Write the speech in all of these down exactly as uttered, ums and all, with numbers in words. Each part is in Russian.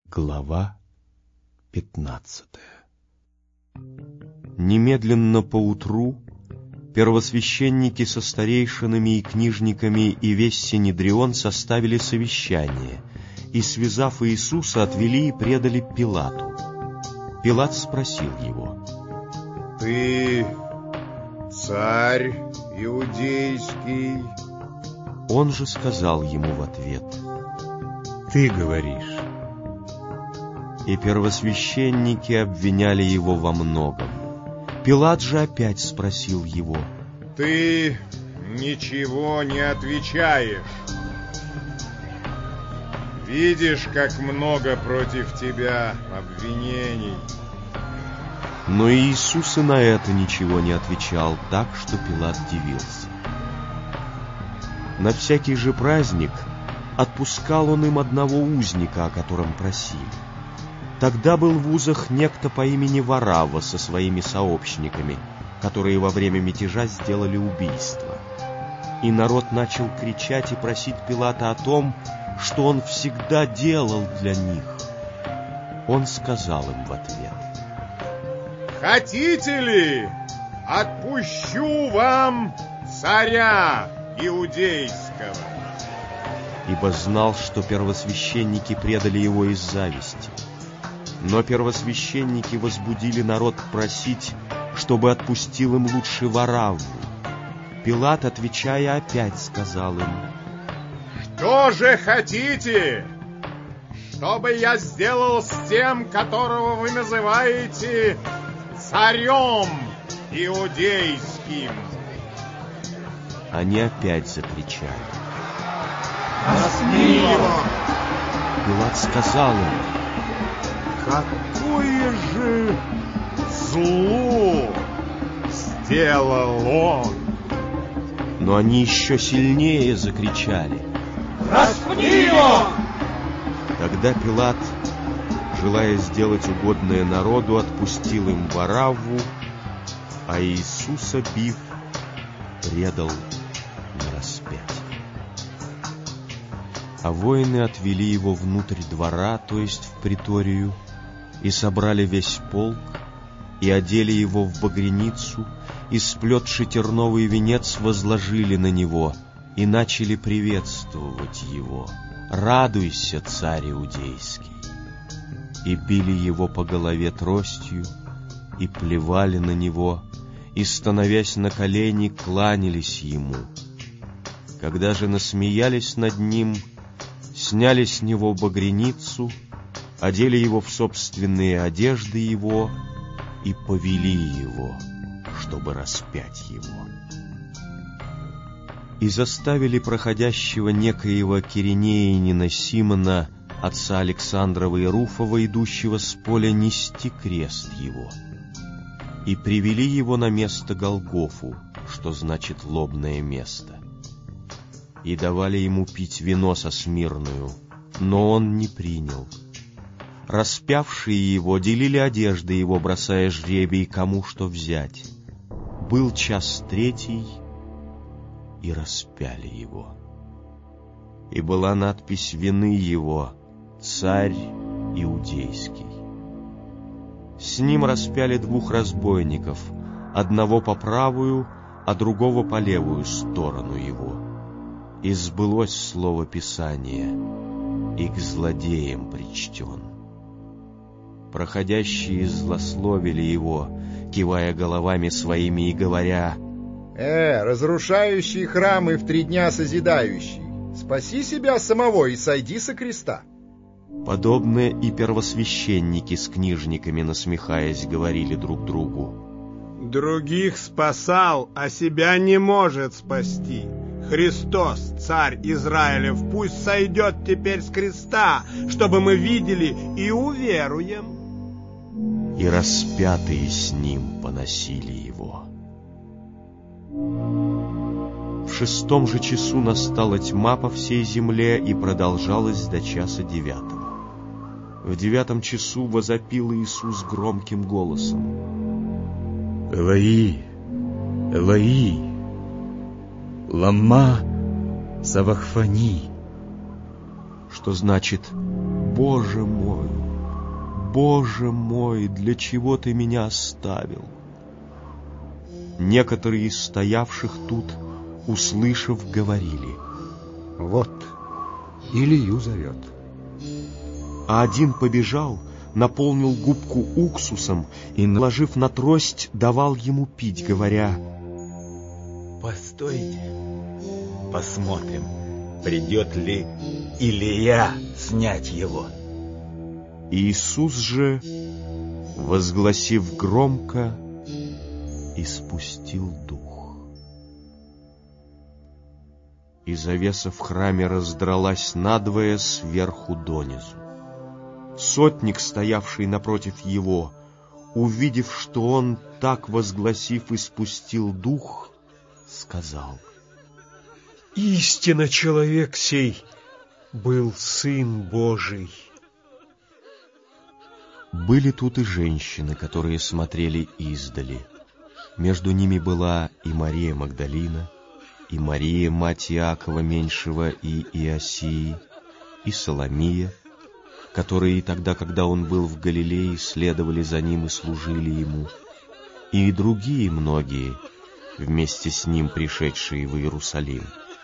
Глава пятнадцатая. Немедленно поутру первосвященники со старейшинами и книжниками и весь Синедрион составили совещание и, связав Иисуса, отвели и предали Пилату. Пилат спросил его: «Ты царь иудейский?» Он же сказал ему в ответ: «Ты говоришь». И первосвященники обвиняли его во многом. Пилат же опять спросил его: «Ты ничего не отвечаешь? Видишь, как много против тебя обвинений?» Но Иисус и на это ничего не отвечал, так что Пилат дивился. На всякий же праздник отпускал он им одного узника, о котором просили. Тогда был в узах некто по имени Варавва со своими сообщниками, которые во время мятежа сделали убийство. И народ начал кричать и просить Пилата о том, что он всегда делал для них. Он сказал им в ответ: «Хотите ли, отпущу вам царя иудейского?» Ибо знал, что первосвященники предали его из зависти. Но первосвященники возбудили народ просить, чтобы отпустил им лучше Варавву. Пилат, отвечая, опять сказал им: «Что же хотите, чтобы я сделал с тем, которого вы называете царем иудейским?» Они опять закричали: «Распни его!» Пилат сказал им: «Какое же зло сделал он!» Но они еще сильнее закричали: «Распни его!» Тогда Пилат, желая сделать угодное народу, отпустил им Варавву, а Иисуса, бив, предал на распятие. А воины отвели его внутрь двора, то есть в приторию, и собрали весь полк, и одели его в багряницу, и, сплетши терновый венец, возложили на него, и начали приветствовать его: «Радуйся, царь иудейский!» И били его по голове тростью, и плевали на него, и, становясь на колени, кланялись ему. Когда же насмеялись над ним, сняли с него багряницу, одели его в собственные одежды его и повели его, чтобы распять его. И заставили проходящего некоего киринеянина Симона, отца Александрова и Руфова, идущего с поля, нести крест его. И привели его на место Голгофу, что значит лобное место. И давали ему пить вино со смирною, но он не принял. Распявшие его делили одежды его, бросая жребий, кому что взять. Был час третий, и распяли его. И была надпись вины его: «Царь иудейский». С ним распяли двух разбойников, одного по правую, а другого по левую сторону его. И сбылось слово Писания: «И к злодеям причтен». Проходящие злословили его, кивая головами своими и говоря: «Э, разрушающий храмы в три дня созидающий, спаси себя самого и сойди со креста». Подобное и первосвященники с книжниками, насмехаясь, говорили друг другу: «Других спасал, а себя не может спасти. Христос, царь Израилев, пусть сойдет теперь с креста, чтобы мы видели и уверуем». И распятые с ним поносили его. В шестом же часу настала тьма по всей земле и продолжалась до часа девятого. В девятом часу возопил Иисус громким голосом: «Элои, Элои, лама савахфани», что значит: «Боже мой, Боже мой, для чего ты меня оставил?» Некоторые из стоявших тут, услышав, говорили: «Вот, Илью зовет». А один побежал, наполнил губку уксусом и, наложив на трость, давал ему пить, говоря: «Постойте, посмотрим, придет ли Илия снять его». Иисус же, возгласив громко, испустил дух. И завеса в храме раздралась надвое сверху донизу. Сотник, стоявший напротив его, увидев, что он, так возгласив, испустил дух, сказал: «Истинно человек сей был Сын Божий». Были тут и женщины, которые смотрели издали. Между ними была и Мария Магдалина, и Мария, мать Иакова Меньшего и Иосии, и Соломия, которые тогда, когда он был в Галилее, следовали за ним и служили ему, и другие многие, вместе с ним пришедшие в Иерусалим.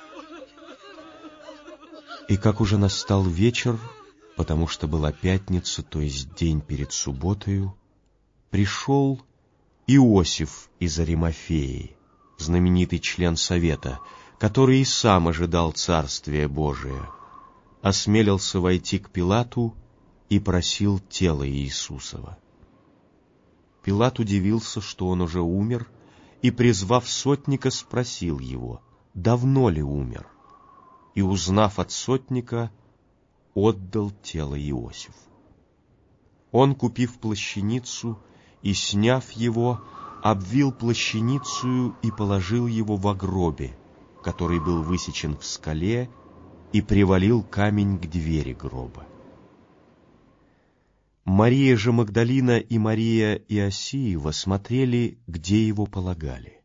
И как уже настал вечер, потому что была пятница, то есть день перед субботою, пришел Иосиф из Аримафеи, знаменитый член совета, который и сам ожидал Царствия Божия, осмелился войти к Пилату и просил тело Иисусова. Пилат удивился, что он уже умер, и, призвав сотника, спросил его, давно ли умер, и, узнав от сотника, отдал тело Иосифу. Он, купив плащаницу и, сняв его, обвил плащаницею и положил его во гробе, который был высечен в скале, и привалил камень к двери гроба. Мария же Магдалина и Мария Иосиева смотрели, где его полагали.